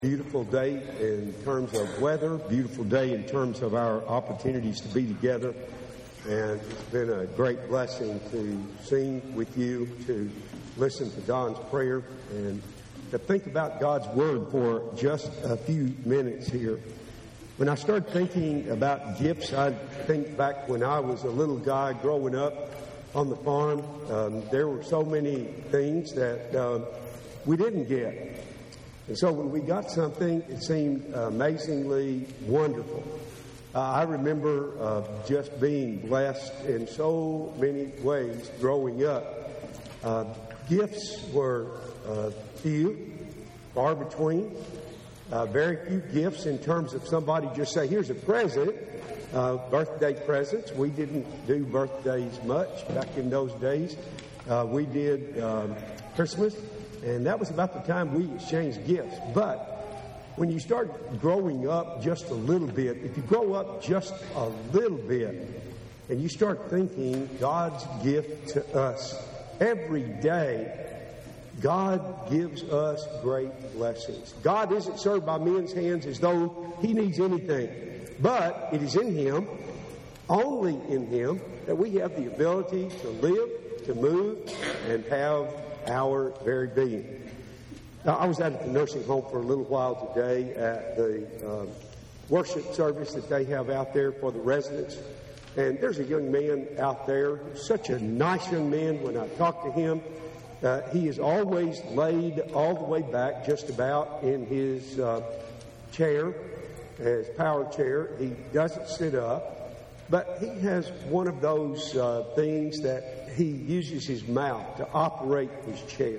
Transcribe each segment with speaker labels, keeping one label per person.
Speaker 1: Beautiful day in terms of weather, beautiful day in terms of our opportunities to be together. And it's been a great blessing to sing with you, to listen to Don's prayer, and to think about God's Word for just a few minutes here. When I start thinking about gifts, I think back when I was a little guy growing up on the farm. There were so many things that we didn't get. And so when we got something, it seemed amazingly wonderful. I remember just being blessed in so many ways growing up. Gifts were few, far between. Very few gifts in terms of somebody just say, here's a present. Birthday presents. We didn't do birthdays much back in those days. We did Christmas. And that was about the time we exchanged gifts. But when you start growing up just a little bit, if you grow up just a little bit, and you start thinking God's gift to us every day, God gives us great blessings. God isn't served by men's hands as though He needs anything. But it is in Him, only in Him, that we have the ability to live, to move, and have our very being. Now, I was out at the nursing home for a little while today at the worship service that they have out there for the residents. And there's a young man out there, such a nice young man. When I talk to him, he is always laid all the way back just about in his chair, his power chair. He doesn't sit up, but he has one of those things that he uses his mouth to operate his chair.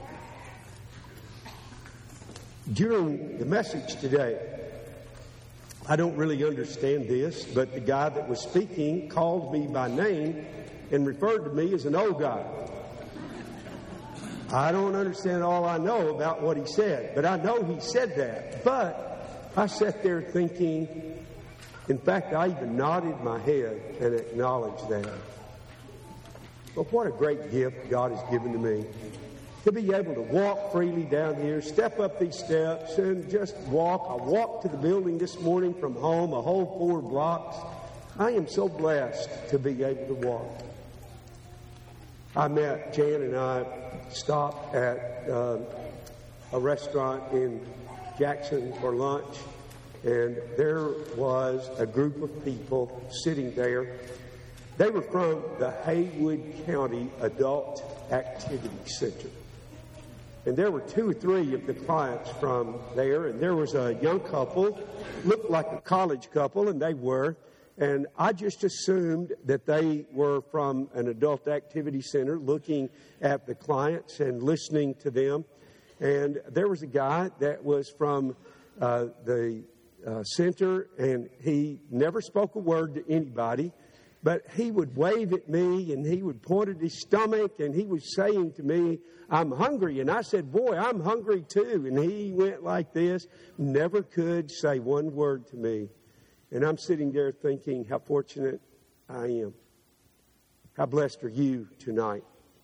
Speaker 1: During the message today, I don't really understand this, but the guy that was speaking called me by name and referred to me as an old guy. I don't understand all I know about what he said, but I know he said that. But I sat there thinking, in fact, I even nodded my head and acknowledged that. But what a great gift God has given to me. To be able to walk freely down here, step up these steps, and just walk. I walked to the building this morning from home, a whole 4 blocks. I am so blessed to be able to walk. Jan and I stopped at a restaurant in Jackson for lunch, and there was a group of people sitting there. They were from the Haywood County Adult Activity Center. And there were 2 or 3 of the clients from there. And there was a young couple, looked like a college couple, and they were. And I just assumed that they were from an adult activity center looking at the clients and listening to them. And there was a guy that was from the center, and he never spoke a word to anybody. But he would wave at me, and he would point at his stomach, and he was saying to me, I'm hungry. And I said, boy, I'm hungry too. And he went like this, never could say one word to me. And I'm sitting there thinking how fortunate I am. How blessed are you tonight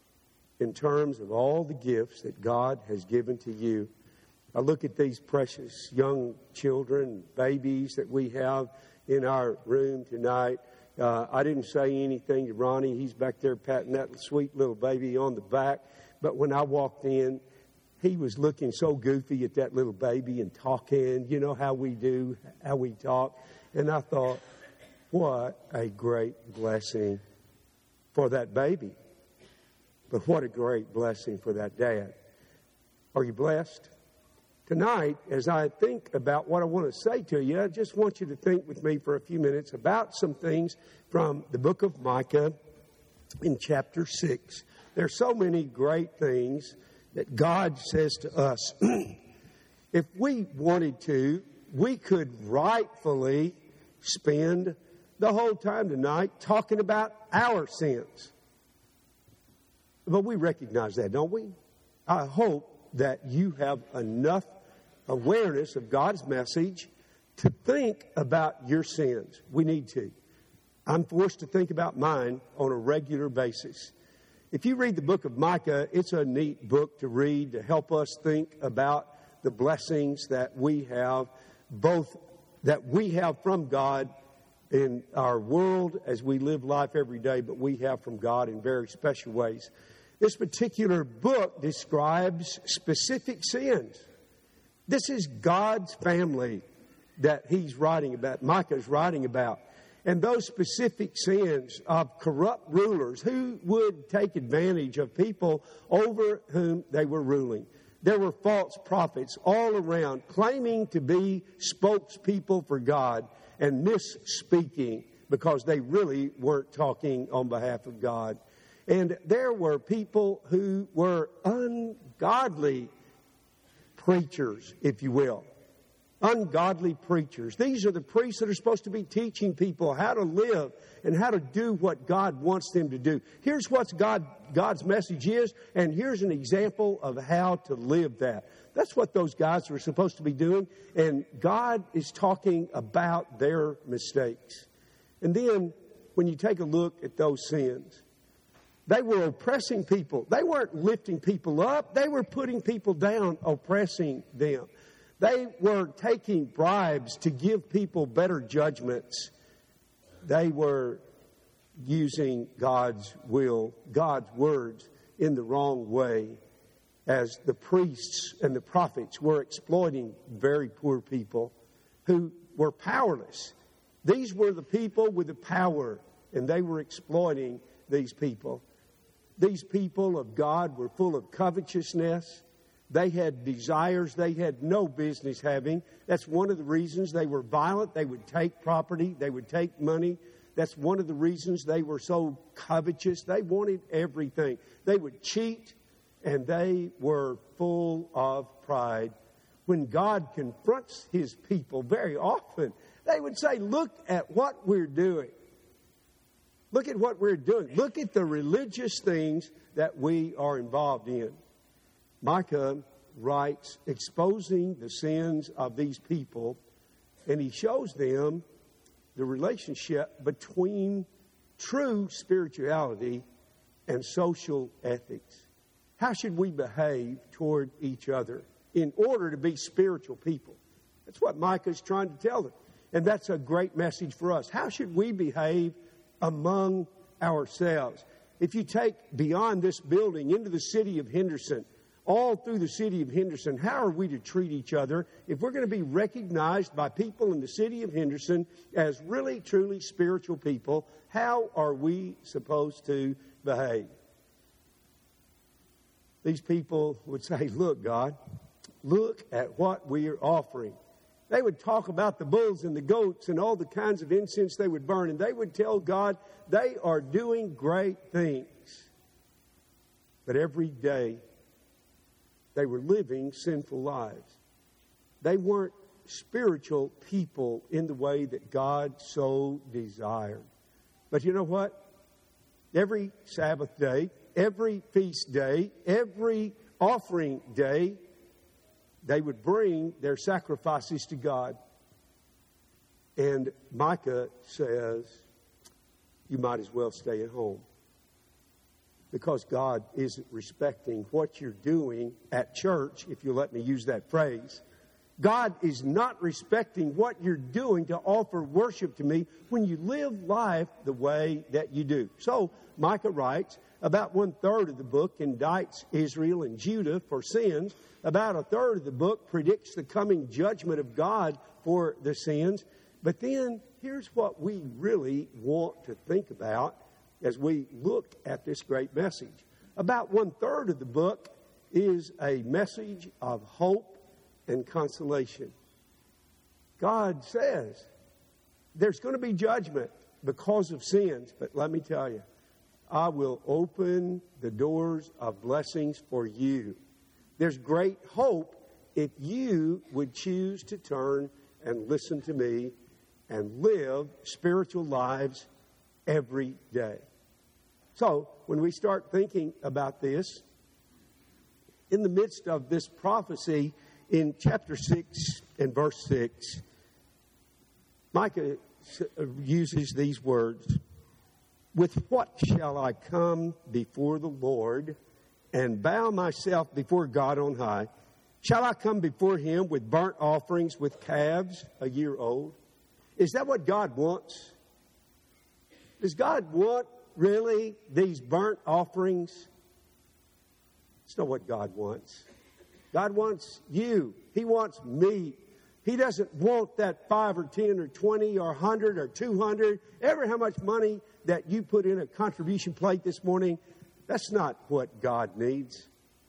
Speaker 1: in terms of all the gifts that God has given to you. I look at these precious young children, babies that we have in our room tonight. I didn't say anything to Ronnie. He's back there patting that sweet little baby on the back. But when I walked in, he was looking so goofy at that little baby and talking. You know how we do, how we talk. And I thought, what a great blessing for that baby. But what a great blessing for that dad. Are you blessed? Tonight, as I think about what I want to say to you, I just want you to think with me for a few minutes about some things from the book of Micah in chapter 6. There are so many great things that God says to us. If we wanted to, we could rightfully spend the whole time tonight talking about our sins. But we recognize that, don't we? I hope that you have enough awareness of God's message to think about your sins. We need to. I'm forced to think about mine on a regular basis. If you read the book of Micah, it's a neat book to read to help us think about the blessings that we have, both that we have from God in our world as we live life every day, but we have from God in very special ways. This particular book describes specific sins. This is God's family that he's writing about, Micah's writing about. And those specific sins of corrupt rulers who would take advantage of people over whom they were ruling. There were false prophets all around claiming to be spokespeople for God and misspeaking because they really weren't talking on behalf of God. And there were people who were ungodly preachers, if you will. Ungodly preachers. These are the priests that are supposed to be teaching people how to live and how to do what God wants them to do. Here's what God's message is, and here's an example of how to live that. That's what those guys were supposed to be doing, and God is talking about their mistakes. And then, when you take a look at those sins, they were oppressing people. They weren't lifting people up. They were putting people down, oppressing them. They were taking bribes to give people better judgments. They were using God's will, God's words in the wrong way, as the priests and the prophets were exploiting very poor people who were powerless. These were the people with the power, and they were exploiting these people. These people of God were full of covetousness. They had desires they had no business having. That's one of the reasons they were violent. They would take property. They would take money. That's one of the reasons they were so covetous. They wanted everything. They would cheat, and they were full of pride. When God confronts his people, very often, they would say, look at what we're doing. Look at what we're doing. Look at the religious things that we are involved in. Micah writes, exposing the sins of these people, and he shows them the relationship between true spirituality and social ethics. How should we behave toward each other in order to be spiritual people? That's what Micah is trying to tell them. And that's a great message for us. How should we behave among ourselves? If you take beyond this building into the city of Henderson, all through the city of Henderson, how are we to treat each other if we're going to be recognized by people in the city of Henderson as really, truly spiritual people? How are we supposed to behave? These people would say, look, God, look at what we are offering. They would talk about the bulls and the goats and all the kinds of incense they would burn, and they would tell God they are doing great things. But every day, they were living sinful lives. They weren't spiritual people in the way that God so desired. But you know what? Every Sabbath day, every feast day, every offering day, they would bring their sacrifices to God. And Micah says, you might as well stay at home. Because God isn't respecting what you're doing at church, if you'll let me use that phrase. God is not respecting what you're doing to offer worship to me when you live life the way that you do. So, Micah writes, about 1/3 of the book indicts Israel and Judah for sins. About 1/3 of the book predicts the coming judgment of God for the sins. But then, here's what we really want to think about as we look at this great message. About 1/3 of the book is a message of hope and consolation. God says there's going to be judgment because of sins, but let me tell you, I will open the doors of blessings for you. There's great hope if you would choose to turn and listen to me and live spiritual lives every day. So, when we start thinking about this, in the midst of this prophecy in chapter 6 and verse 6, Micah uses these words, with what shall I come before the Lord and bow myself before God on high? Shall I come before him with burnt offerings, with calves a year old? Is that what God wants? Does God want really these burnt offerings? It's not what God wants. God wants you. He wants me. He doesn't want that 5 or 10 or 20 or 100 or 200, ever how much money that you put in a contribution plate this morning. That's not what God needs.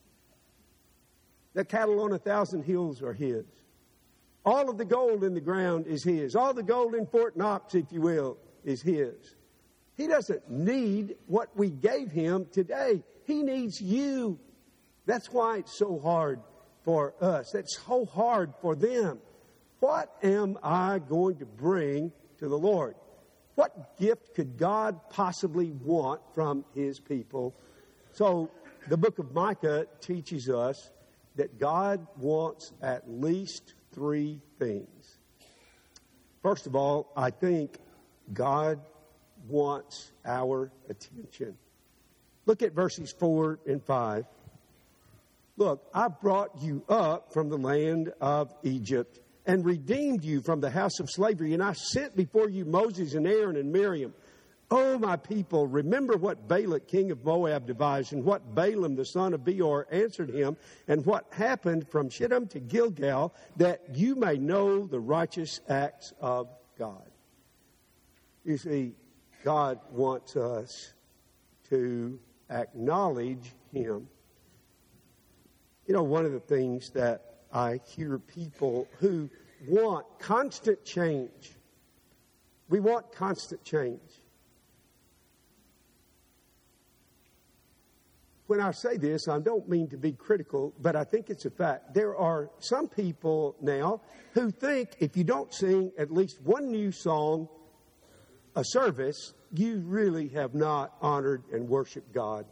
Speaker 1: The cattle on 1,000 hills are His. All of the gold in the ground is His. All the gold in Fort Knox, if you will, is His. He doesn't need what we gave Him today. He needs you. That's why it's so hard for us. It's so hard for them. What am I going to bring to the Lord? What gift could God possibly want from His people? So the book of Micah teaches us that God wants at least 3 things. First of all, I think God wants our attention. Look at verses 4 and 5. Look, I brought you up from the land of Egypt and redeemed you from the house of slavery, and I sent before you Moses and Aaron and Miriam. Oh, my people, remember what Balak, king of Moab, devised, and what Balaam, the son of Beor, answered him, and what happened from Shittim to Gilgal, that you may know the righteous acts of God. You see, God wants us to acknowledge Him. You know, one of the things that I hear people who want constant change. We want constant change. When I say this, I don't mean to be critical, but I think it's a fact. There are some people now who think if you don't sing at least one new song a service, you really have not honored and worshiped God.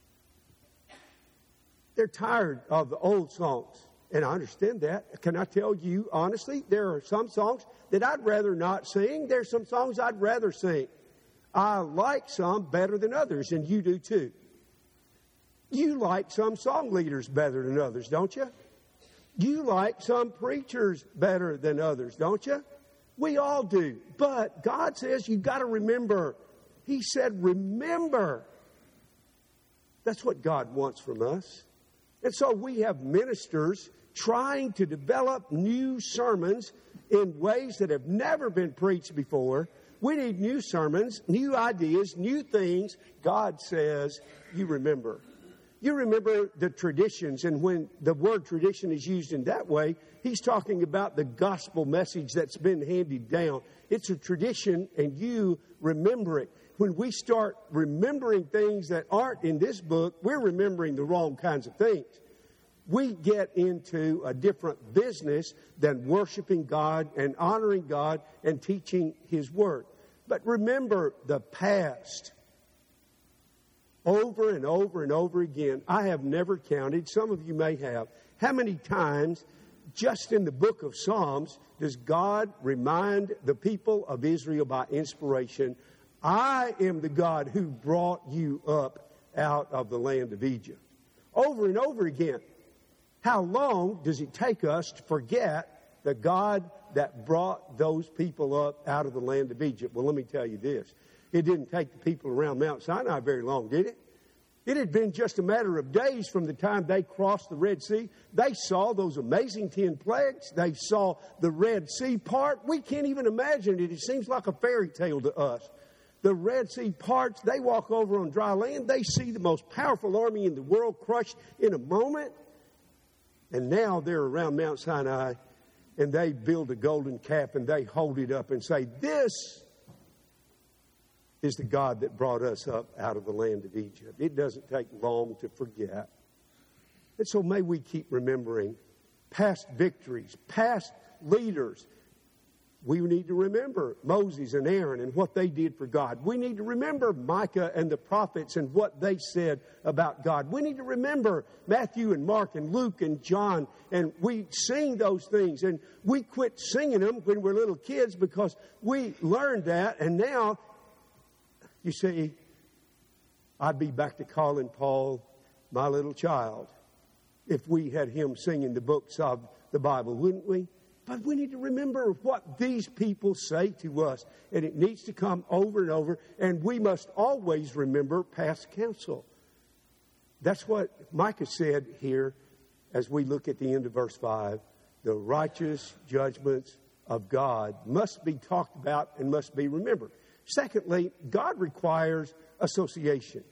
Speaker 1: They're tired of the old songs, and I understand that. Can I tell you honestly, there are some songs that I'd rather not sing. There's some songs I'd rather sing. I like some better than others, and you do too. You like some song leaders better than others, don't you? You like some preachers better than others, don't you? We all do. But God says you've got to remember. He said, remember. That's what God wants from us. And so we have ministers trying to develop new sermons in ways that have never been preached before. We need new sermons, new ideas, new things. God says, you remember. You remember the traditions, and when the word tradition is used in that way, He's talking about the gospel message that's been handed down. It's a tradition, and you remember it. When we start remembering things that aren't in this book, we're remembering the wrong kinds of things. We get into a different business than worshiping God and honoring God and teaching His Word. But remember the past. Over and over and over again, I have never counted, some of you may have, how many times just in the book of Psalms does God remind the people of Israel by inspiration, I am the God who brought you up out of the land of Egypt. Over and over again. How long does it take us to forget the God that brought those people up out of the land of Egypt? Well, let me tell you this. It didn't take the people around Mount Sinai very long, did it? It had been just a matter of days from the time they crossed the Red Sea. They saw those amazing 10 plagues. They saw the Red Sea part. We can't even imagine it. It seems like a fairy tale to us. The Red Sea parts, they walk over on dry land. They see the most powerful army in the world crushed in a moment. And now they're around Mount Sinai, and they build a golden calf, and they hold it up and say, this is the God that brought us up out of the land of Egypt. It doesn't take long to forget. And so may we keep remembering past victories, past leaders. We need to remember Moses and Aaron and what they did for God. We need to remember Micah and the prophets and what they said about God. We need to remember Matthew and Mark and Luke and John. And we sing those things. And we quit singing them when we're little kids because we learned that. And now, you see, I'd be back to calling Paul my little child. if we had him singing the books of the Bible, wouldn't we? But we need to remember what these people say to us, and it needs to come over and over, and we must always remember past counsel. That's what Micah said here as we look at the end of verse 5. The righteous judgments of God must be talked about and must be remembered. Secondly, God requires association.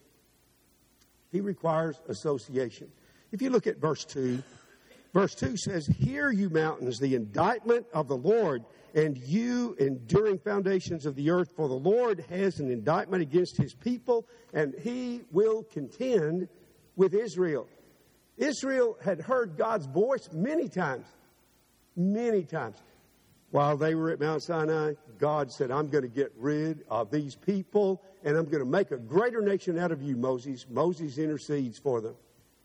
Speaker 1: He requires association. If you look at verse 2, verse 2 says, "Hear, you mountains, the indictment of the Lord, and you enduring foundations of the earth, for the Lord has an indictment against his people, and he will contend with Israel." Israel had heard God's voice many times. Many times. While they were at Mount Sinai, God said, "I'm going to get rid of these people, and I'm going to make a greater nation out of you, Moses." Moses intercedes for them.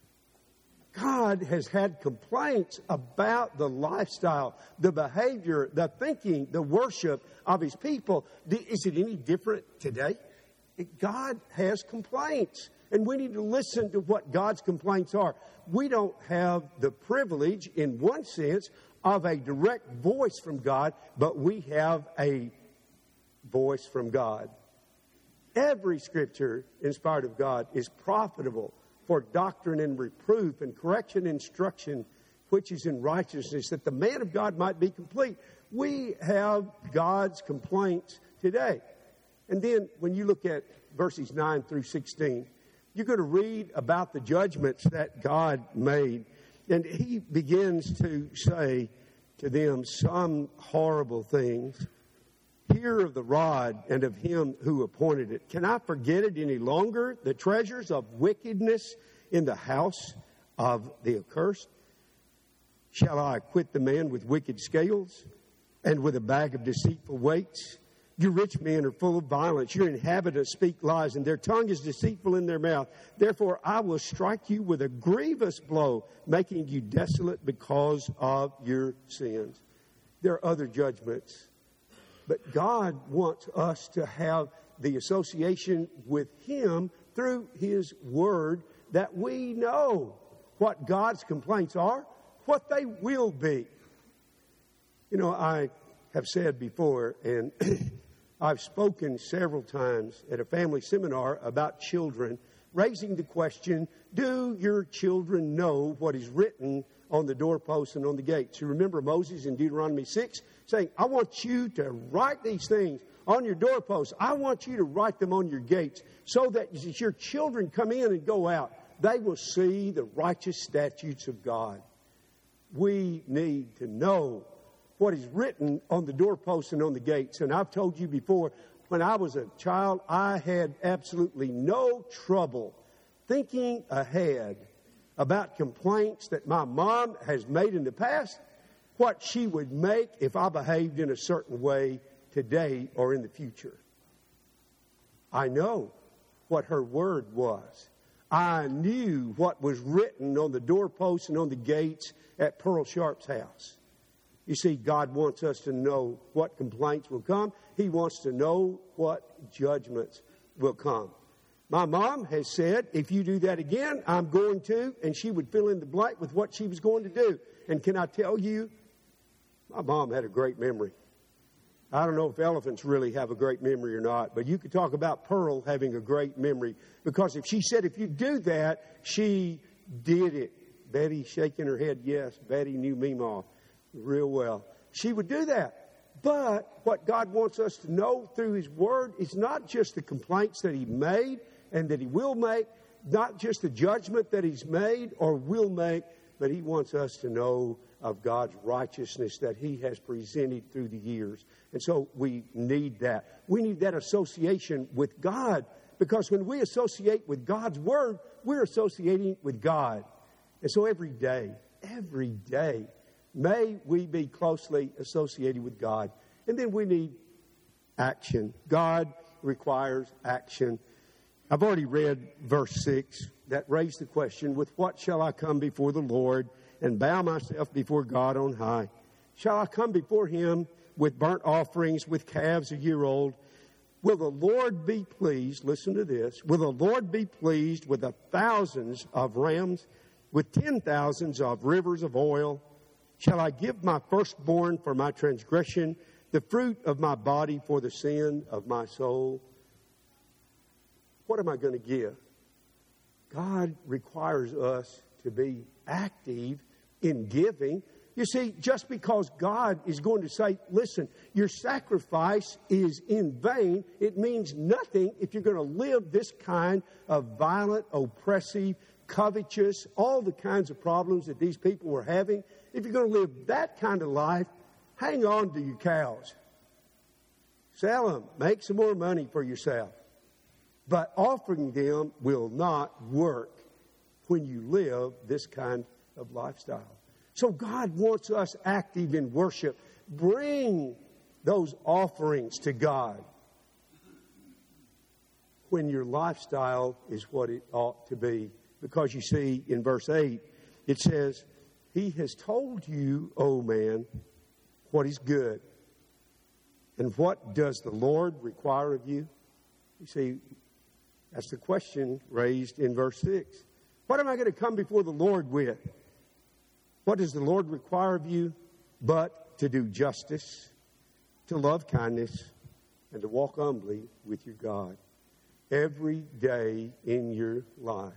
Speaker 1: God has had complaints about the lifestyle, the behavior, the thinking, the worship of his people. Is it any different today? God has complaints, and we need to listen to what God's complaints are. We don't have the privilege, in one sense, of a direct voice from God, but we have a voice from God. Every scripture inspired of God is profitable for doctrine and reproof and correction and instruction, which is in righteousness, that the man of God might be complete. We have God's complaints today. And then when you look at verses 9 through 16, you're going to read about the judgments that God made. And he begins to say to them some horrible things. "Hear of the rod and of him who appointed it. Can I forget it any longer? The treasures of wickedness in the house of the accursed. Shall I acquit the man with wicked scales and with a bag of deceitful weights? You rich men are full of violence. Your inhabitants speak lies, and their tongue is deceitful in their mouth. Therefore I will strike you with a grievous blow, making you desolate because of your sins." There are other judgments, but God wants us to have the association with him through his word, that we know what God's complaints are, what they will be. You know, I have said before, and I've spoken several times at a family seminar about children, raising the question, do your children know what is written on the doorposts and on the gates? You remember Moses in Deuteronomy 6 saying, "I want you to write these things on your doorposts. I want you to write them on your gates, so that as your children come in and go out, they will see the righteous statutes of God." We need to know what is written on the doorposts and on the gates. And I've told you before, when I was a child, I had absolutely no trouble thinking ahead about complaints that my mom has made in the past, what she would make if I behaved in a certain way today or in the future. I know what her word was. I knew what was written on the doorposts and on the gates at Pearl Sharp's house. You see, God wants us to know what complaints will come. He wants to know what judgments will come. My mom has said, "If you do that again, I'm going to," and she would fill in the blank with what she was going to do. And can I tell you, my mom had a great memory. I don't know if elephants really have a great memory or not, but you could talk about Pearl having a great memory, because if she said, "If you do that," she did it. Betty shaking her head, yes, Betty knew Meemaw real well. She would do that. But what God wants us to know through his word is not just the complaints that he made and that he will make, not just the judgment that he's made or will make, but he wants us to know of God's righteousness that he has presented through the years. And so we need that. We need that association with God, because when we associate with God's word, we're associating with God. And so every day, may we be closely associated with God. And then we need action. God requires action. I've already read verse 6 that raised the question, "With what shall I come before the Lord and bow myself before God on high? Shall I come before him with burnt offerings, with calves a year old? Will the Lord be pleased," listen to this, "will the Lord be pleased with the thousands of rams with 10,000s of rivers of oil? Shall I give my firstborn for my transgression, the fruit of my body for the sin of my soul? What am I going to give? God requires us to be active in giving. You see, just because God is going to say, listen, your sacrifice is in vain, it means nothing if you're going to live this kind of violent, oppressive, covetous, all the kinds of problems that these people were having. If you're going to live that kind of life, hang on to your cows. Sell them. Make some more money for yourself. But offering them will not work when you live this kind of lifestyle. So God wants us active in worship. Bring those offerings to God when your lifestyle is what it ought to be. Because you see, in verse 8, it says, He has told you, O man, what is good. And what does the Lord require of you? You see, that's the question raised in verse 6. What am I going to come before the Lord with? What does the Lord require of you but to do justice, to love kindness, and to walk humbly with your God every day in your life?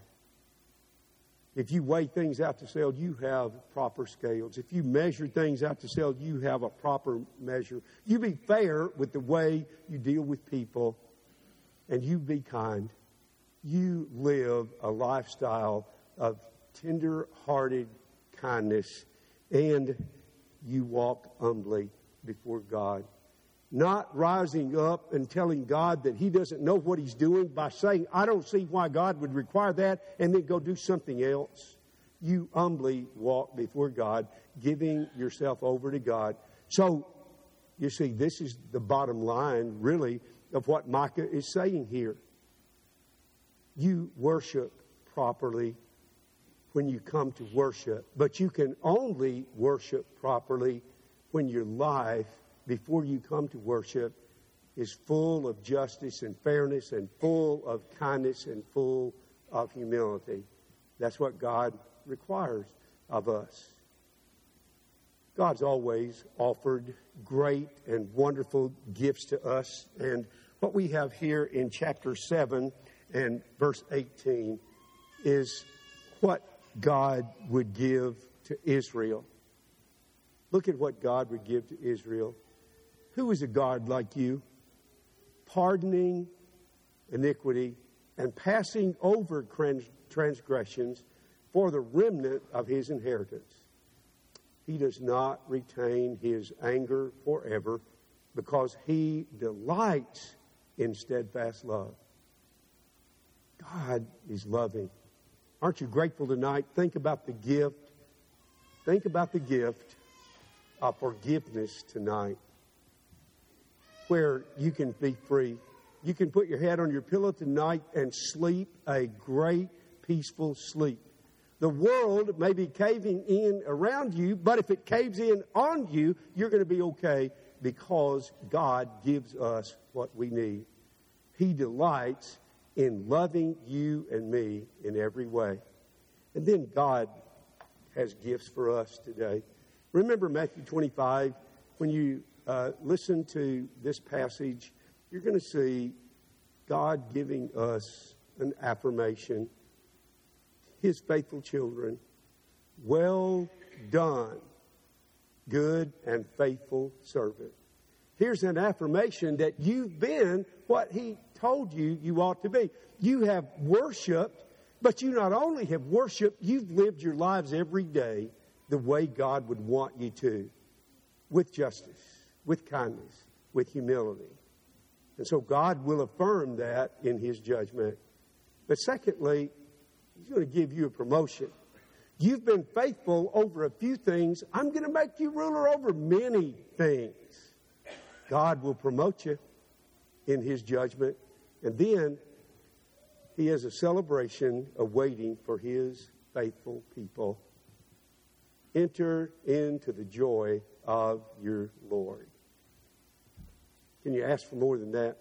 Speaker 1: If you weigh things out to sell, you have proper scales. If you measure things out to sell, you have a proper measure. You be fair with the way you deal with people, and you be kind. You live a lifestyle of tender-hearted kindness, and you walk humbly before God. Not rising up and telling God that He doesn't know what He's doing by saying, I don't see why God would require that, and then go do something else. You humbly walk before God, giving yourself over to God. So, you see, this is the bottom line, really, of what Micah is saying here. You worship properly when you come to worship, but you can only worship properly when your life before you come to worship is full of justice and fairness and full of kindness and full of humility. That's what God requires of us. God's always offered great and wonderful gifts to us, and what we have here in chapter 7 and verse 18 is what God would give to Israel. Look at what God would give to Israel. Who is a God like you, pardoning iniquity and passing over transgressions for the remnant of His inheritance? He does not retain His anger forever because He delights in steadfast love. God is loving. Aren't you grateful tonight? Think about the gift. Think about the gift of forgiveness tonight, where you can be free. You can put your head on your pillow tonight and sleep a great, peaceful sleep. The world may be caving in around you, but if it caves in on you, you're going to be okay because God gives us what we need. He delights in loving you and me in every way. And then God has gifts for us today. Remember Matthew 25, when you listen to this passage, you're going to see God giving us an affirmation. His faithful children, well done, good and faithful servant. Here's an affirmation that you've been what He told you you ought to be. You have worshiped, but you not only have worshiped, you've lived your lives every day the way God would want you to, with justice, with kindness, with humility. And so God will affirm that in His judgment. But secondly, He's going to give you a promotion. You've been faithful over a few things. I'm going to make you ruler over many things. God will promote you in His judgment. And then He has a celebration awaiting for His faithful people. Enter into the joy of your Lord. Can you ask for more than that?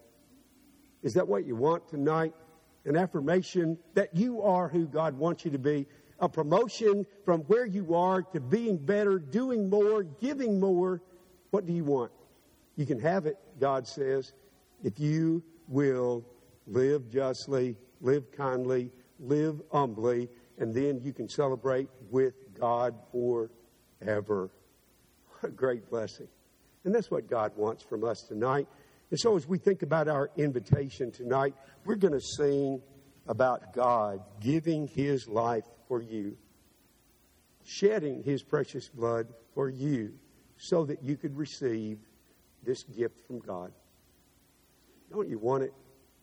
Speaker 1: Is that what you want tonight? An affirmation that you are who God wants you to be. a promotion from where you are to being better, doing more, giving more. What do you want? You can have it, God says, if you will live justly, live kindly, live humbly, and then you can celebrate with God forever. What a great blessing. And that's what God wants from us tonight. And so as we think about our invitation tonight, we're going to sing about God giving His life for you, shedding His precious blood for you so that you could receive this gift from God. Don't you want it?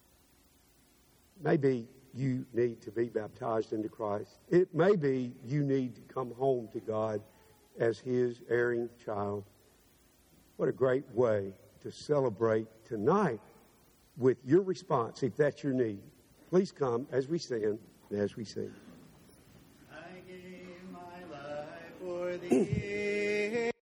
Speaker 1: Maybe you need to be baptized into Christ. It may be you need to come home to God as His erring child. What a great way to celebrate tonight with your response, if that's your need. Please come as we stand and as we sing.
Speaker 2: I gave my life for thee.